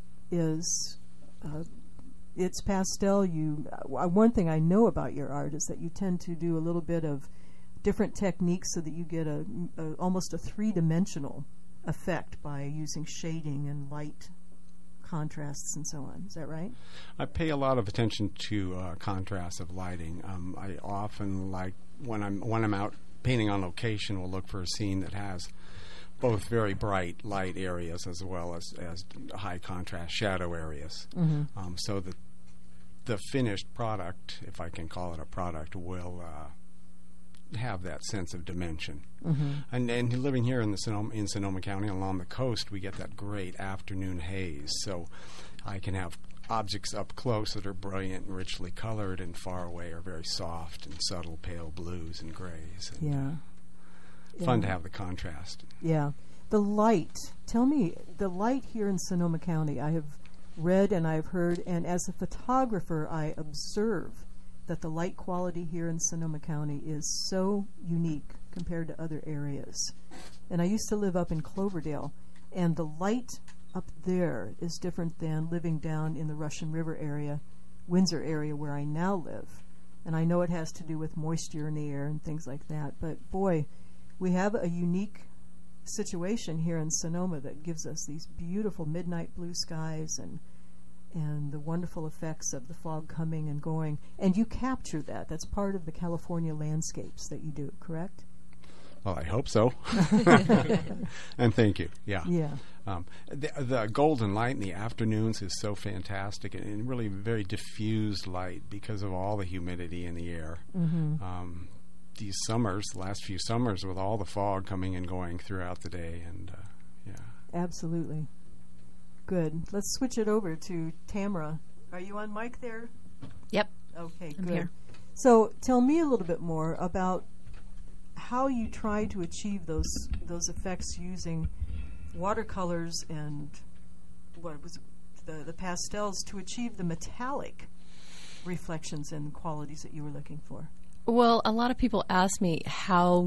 is uh, it's pastel. You uh, one thing I know about your art is that you tend to do a little bit of different techniques so that you get a, a almost a three-dimensional effect by using shading and light contrasts and so on. Is that right? I pay a lot of attention to uh, contrast of lighting. Um, I often like when I'm when I'm out painting on location, will look for a scene that has both very bright light areas as well as, as high contrast shadow areas, Mm-hmm. um, so that the finished product, if I can call it a product, will uh, have that sense of dimension. Mm-hmm. And, and living here in the Sonoma, in Sonoma County along the coast, we get that great afternoon haze. So I can have objects up close that are brilliant and richly colored, and far away are very soft and subtle pale blues and grays. And Yeah. fun Yeah. to have the contrast. Yeah. The light. Tell me, the light here in Sonoma County, I have read and I've heard, and as a photographer, I observe that the light quality here in Sonoma County is so unique compared to other areas. And I used to live up in Cloverdale, and the light up there is different than living down in the Russian River area, Windsor area, where I now live. And I know it has to do with moisture in the air and things like that, but boy, we have a unique situation here in Sonoma that gives us these beautiful midnight blue skies and and the wonderful effects of the fog coming and going. And you capture that. That's part of the California landscapes that you do, correct? Well, I hope so. And thank you. Yeah. Yeah. Um, the, the golden light in the afternoons is so fantastic, and, and really very diffused light because of all the humidity in the air. Mm-hmm. Um, these summers, the last few summers, with all the fog coming and going throughout the day, and uh, yeah. Absolutely. Good. Let's switch it over to Tamara. Are you on mic there? Yep. Okay, I'm good. here. So tell me a little bit more about how you try to achieve those those effects using watercolors and what was it, the the pastels to achieve the metallic reflections and qualities that you were looking for. Well, a lot of people ask me, how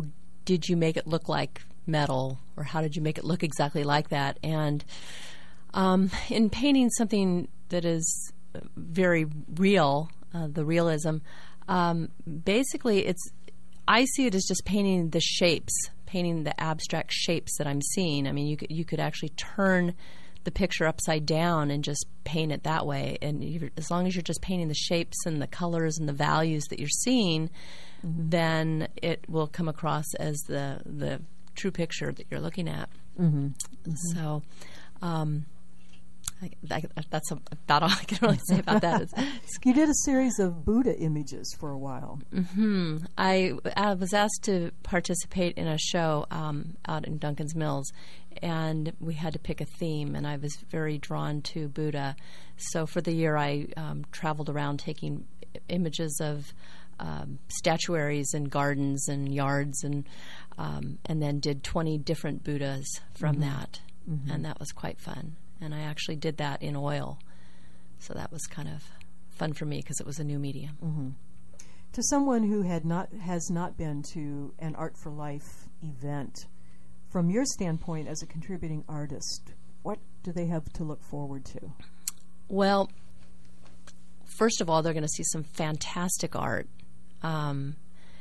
did you make it look like metal, or how did you make it look exactly like that? And um, in painting something that is very real, uh, the realism, um, basically it's, I see it as just painting the shapes, painting the abstract shapes that I'm seeing. I mean, you could, you could actually turn the picture upside down and just paint it that way. And you, as long as you're just painting the shapes and the colors and the values that you're seeing, mm-hmm. then it will come across as the the true picture that you're looking at. Mm-hmm. Mm-hmm. So um, I, I, that's about all I can really say about that. It's, it's you did a series of Buddha images for a while. Mm-hmm. I, I was asked to participate in a show um, out in Duncan's Mills, and we had to pick a theme, and I was very drawn to Buddha. So for the year, I um, traveled around taking images of um, statuaries and gardens and yards, and um, and then did twenty different Buddhas from mm-hmm. that, mm-hmm. and that was quite fun. And I actually did that in oil, so that was kind of fun for me because it was a new medium. Mm-hmm. To someone who had not has not been to an Art for Life event, from your standpoint as a contributing artist, what do they have to look forward to? Well, first of all, they're going to see some fantastic art, um,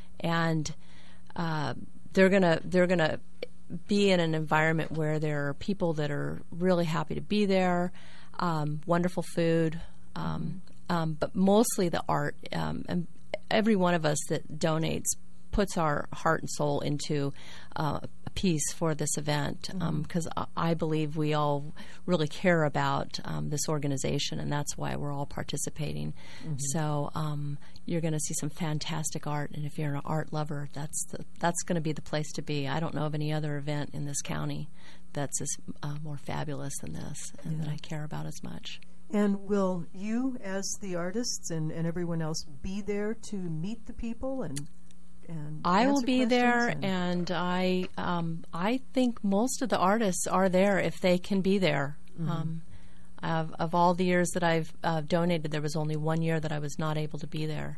and uh, they're going to they're going to be in an environment where there are people that are really happy to be there, um, wonderful food, um, um, but mostly the art. Um, and every one of us that donates puts our heart and soul into uh, a piece for this event, because mm-hmm. um, I believe we all really care about um, this organization, and that's why we're all participating. Mm-hmm. So um, you're going to see some fantastic art, and if you're an art lover, that's the, that's going to be the place to be. I don't know of any other event in this county that's as uh, more fabulous than this, and yeah. that I care about as much. And will you, as the artists and, and everyone else, be there to meet the people and And I will be there, and, and I um, I think most of the artists are there if they can be there. Mm-hmm. Um, of, of all the years that I've uh, donated, there was only one year that I was not able to be there.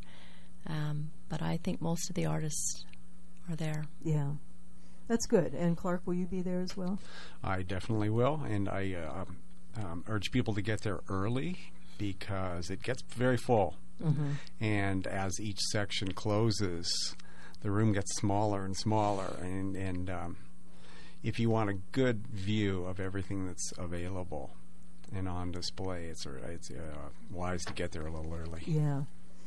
Um, but I think most of the artists are there. Yeah, that's good. And Clark, will you be there as well? I definitely will, and I uh, um, urge people to get there early because it gets very full. Mm-hmm. And as each section closes, the room gets smaller and smaller, and, and um, if you want a good view of everything that's available and on display, it's it's uh, wise to get there a little early. Yeah.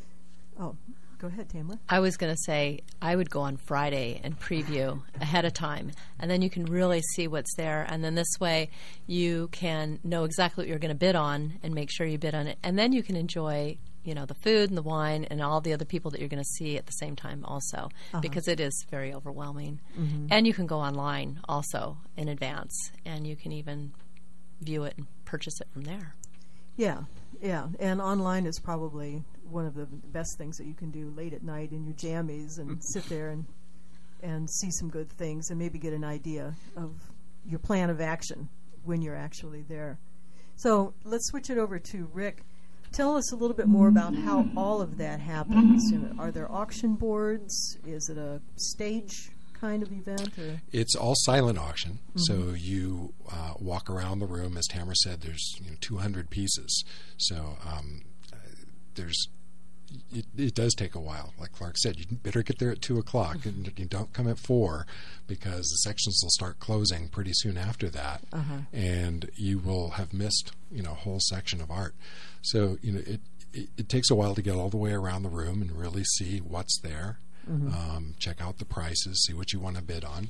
Oh, go ahead, Tamla. I was going to say I would go on Friday and preview ahead of time, and then you can really see what's there, and then this way you can know exactly what you're going to bid on and make sure you bid on it, and then you can enjoy you know, the food and the wine and all the other people that you're going to see at the same time also, uh-huh. because it is very overwhelming. Mm-hmm. And you can go online also in advance, and you can even view it and purchase it from there. Yeah, yeah. And online is probably one of the best things that you can do late at night in your jammies and sit there and and see some good things and maybe get an idea of your plan of action when you're actually there. So let's switch it over to Rick. Tell us a little bit more about how all of that happens. You know, are there auction boards? Is it a stage kind of event? Or? It's all silent auction. Mm-hmm. So you uh, walk around the room. As Tamara said, there's you know, two hundred pieces. So um, uh, there's it, it does take a while. Like Clark said, you better get there at two o'clock, and you don't come at four because the sections will start closing pretty soon after that, uh-huh. and you will have missed you know a whole section of art. So you know it, it it takes a while to get all the way around the room and really see what's there, mm-hmm. um, check out the prices, see what you want to bid on,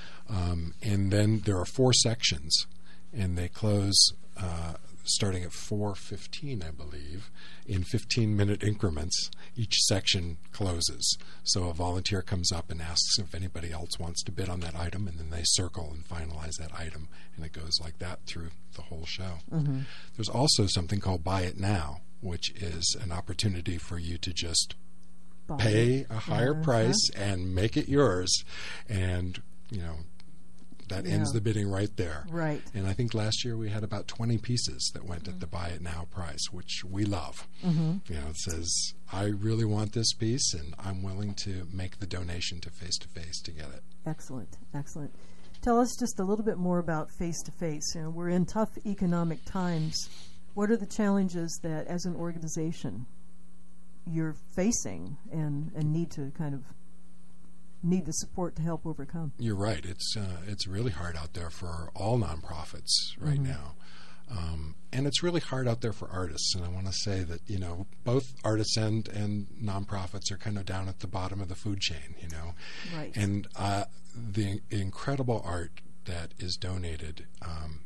um, and then there are four sections, and they close. Uh, starting at four fifteen, I believe, in fifteen-minute increments, each section closes. So a volunteer comes up and asks if anybody else wants to bid on that item, and then they circle and finalize that item, and it goes like that through the whole show. Mm-hmm. There's also something called Buy It Now, which is an opportunity for you to just Buy pay it. a higher uh-huh. price and make it yours, and, you know, That Yeah. ends the bidding right there. Right. And I think last year we had about twenty pieces that went at the buy it now price, which we love. Mm-hmm. You know, it says, I really want this piece, and I'm willing to make the donation to Face to Face to get it. Excellent, excellent. Tell us just a little bit more about Face to Face. You know, we're in tough economic times. What are the challenges that, as an organization, you're facing and, and need to kind of need the support to help overcome? You're right. It's uh, it's really hard out there for all nonprofits right Mhm. now. Um, and it's really hard out there for artists. And I want to say that, you know, both artists and, and nonprofits are kind of down at the bottom of the food chain, you know. Right. And uh, the incredible art that is donated um,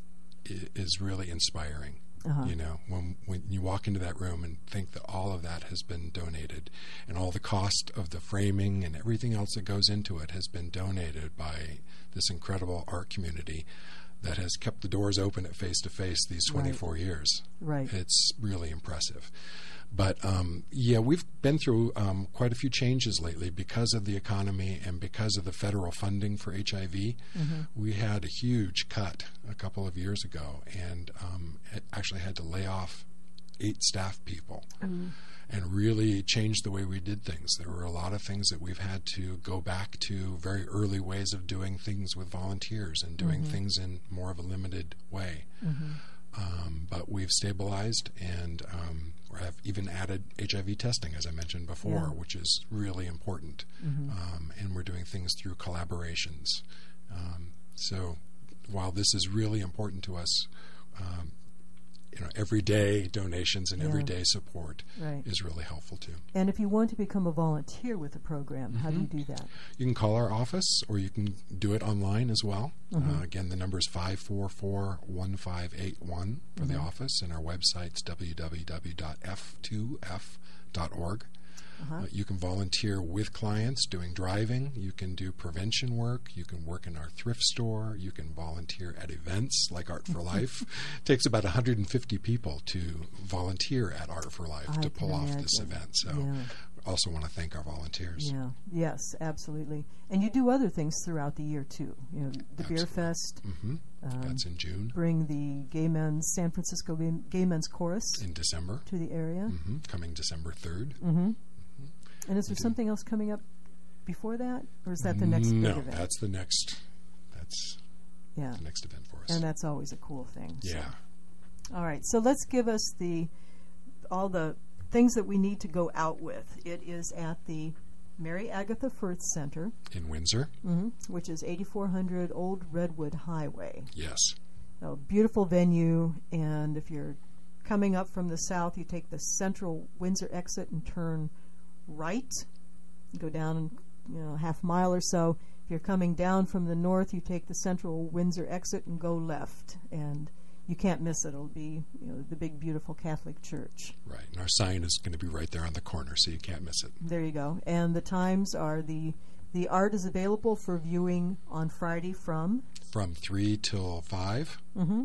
i- is really inspiring. Uh-huh. You know, when when you walk into that room and think that all of that has been donated, and all the cost of the framing and everything else that goes into it has been donated by this incredible art community that has kept the doors open at Face to Face these twenty-four years. Right. It's really impressive. But um, yeah, we've been through um, quite a few changes lately because of the economy and because of the federal funding for H I V. Mhm. We had a huge cut a couple of years ago, and um, it actually had to lay off eight staff people Mm. and really change the way we did things. There were a lot of things that we've had to go back to very early ways of doing things with volunteers and doing Mhm. things in more of a limited way. Mhm. Um, but we've stabilized and um, have even added H I V testing, as I mentioned before, Yeah. which is really important. Mhm. Um, and we're doing things through collaborations. Um, so while this is really important to us, um, you know, everyday donations and Yeah. everyday support Right. is really helpful too. And if you want to become a volunteer with the program, how do you Mhm. do that? You can call our office, or you can do it online as well. Mhm. Uh, again, the number is five four four, one five eight one for the Mhm. office, and our website's w w w dot f two f dot org. Uh-huh. Uh, you can volunteer with clients doing driving. You can do prevention work. You can work in our thrift store. You can volunteer at events like Art for Life. It takes about one hundred fifty people to volunteer at Art for Life I to can pull off this imagine. event. So Yeah. also want to thank our volunteers. Yeah. Yes, absolutely. And you do other things throughout the year too. You know, the Beer Absolutely. Fest. hmm um, That's in June. Bring the Gay Men's San Francisco Gay, Gay Men's Chorus In December. to the area. hmm Coming December third. Mm-hmm. And is there We do. something else coming up before that, or is that the next no, big event? that's the next. That's yeah, the next event for us. and that's always a cool thing. so. yeah. All right, so let's give us the all the things that we need to go out with. It is at the Mary Agatha Firth Center, In Windsor. hmm which is eighty-four hundred Old Redwood Highway. Yes. A beautiful venue, and if you're coming up from the south, you take the central Windsor exit and turn right. Go down, you know, half mile or so. If you're coming down from the north, you take the central Windsor exit and go left, and you can't miss it. It'll be, you know, the big, beautiful Catholic church. Right. And our sign is going to be right there on the corner, so you can't miss it. There you go. And the times are the the art is available for viewing on Friday from. From three till five, Mm-hmm.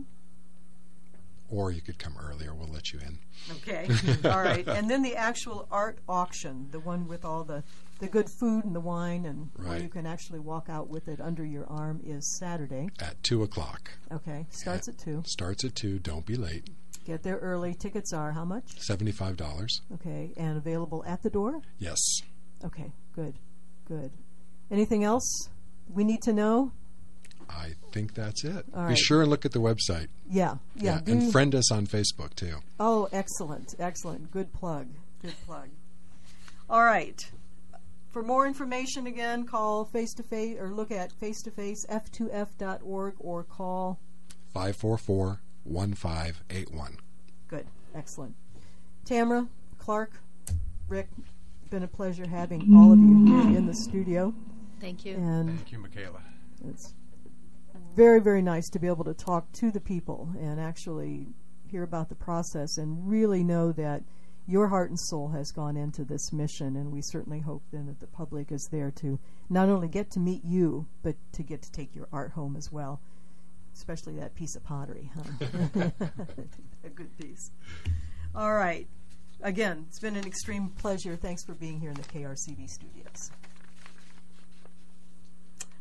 or you could come earlier. We'll let you in. Okay. All right. And then the actual art auction, the one with all the, the good food and the wine, and where Right. you can actually walk out with it under your arm, is Saturday. At two o'clock. Okay. Starts at two. Starts at two. Don't be late. Get there early. Tickets are how much? Seventy-five dollars. Okay. And available at the door? Yes. Okay. Good. Good. Anything else we need to know? I think that's it. All Be right. sure and look at the website. Yeah. Yeah. and do- friend us on Facebook too. Oh, excellent, excellent. Good plug. Good plug. All right. For more information, again, call face to face or look at face to face f two f dot org or call. Five four four one five eight one. Good, excellent. Tamara, Clark, Rick, been a pleasure having all of you here in the studio. Thank you. And Thank you, Michaela. it's very, very nice to be able to talk to the people and actually hear about the process and really know that your heart and soul has gone into this mission, and we certainly hope then that the public is there to not only get to meet you, but to get to take your art home as well, especially that piece of pottery, huh? A good piece. All right. Again, it's been an extreme pleasure. Thanks for being here in the K R C B studios.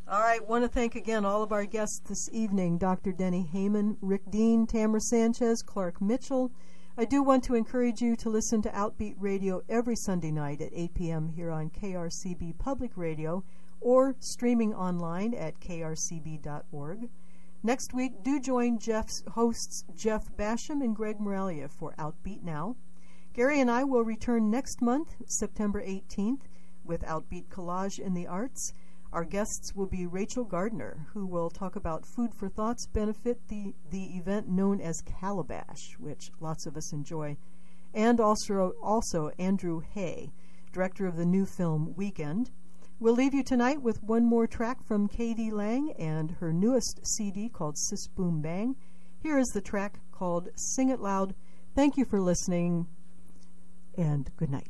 All right, want to thank again all of our guests this evening, Doctor Denny Heyman, Rick Dean, Tamara Sanchez, Clark Mitchell. I do want to encourage you to listen to Outbeat Radio every Sunday night at eight p.m. here on K R C B Public Radio or streaming online at k r c b dot org. Next week, do join Jeff's hosts Jeff Basham and Greg Moralia for Outbeat Now. Gary and I will return next month, September eighteenth, with Outbeat Collage in the Arts. Our guests will be Rachel Gardner, who will talk about Food for Thought's benefit, the, the event known as Calabash, which lots of us enjoy, and also, also Andrew Hay, director of the new film Weekend. We'll leave you tonight with one more track from Katie Lang and her newest C D called Sis Boom Bang. Here is the track called Sing It Loud. Thank you for listening, and good night.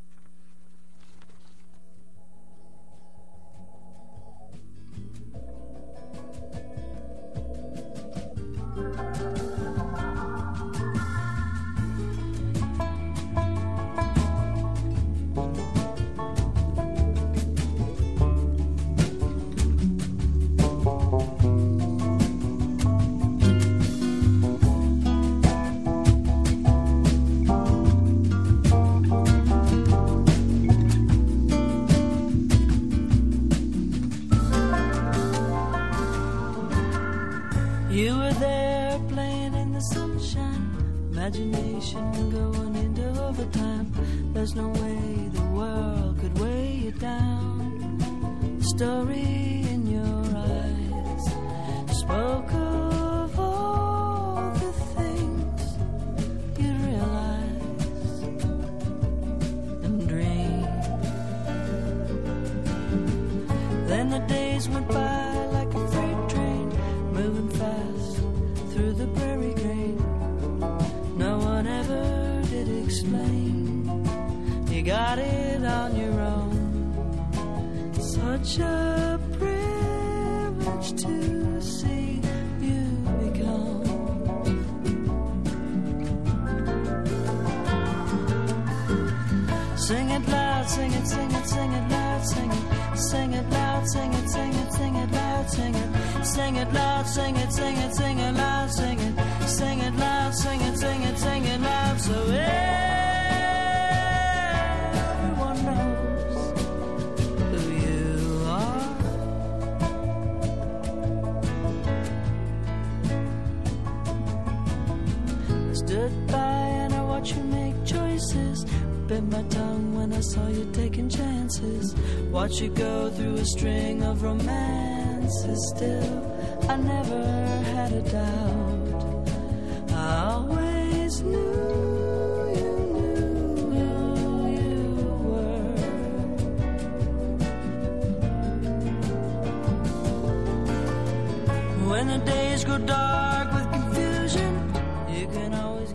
You were there playing in the sunshine, imagination going into overtime. There's no way the world could weigh you down. The story in your eyes spoke of all the things you realize and dream. Then the days went by like a freight train, moving fast through the prairie grain. No one ever did explain. You got it on your own. Such a privilege to see you become. Sing it loud, sing it, sing it, sing it loud, sing it. Sing it loud, sing it, sing it, sing it loud, sing it. Sing it loud, sing it, sing it, sing it loud, sing it. Sing it loud, sing it, sing it, sing it loud, so everyone knows who you are. I stood by and I watched you make choices. Bit my tongue when I saw you taking chances. Watch you go through a string of romances. Still, I never had a doubt. I always knew you knew who you were. When the days go dark with confusion, you can always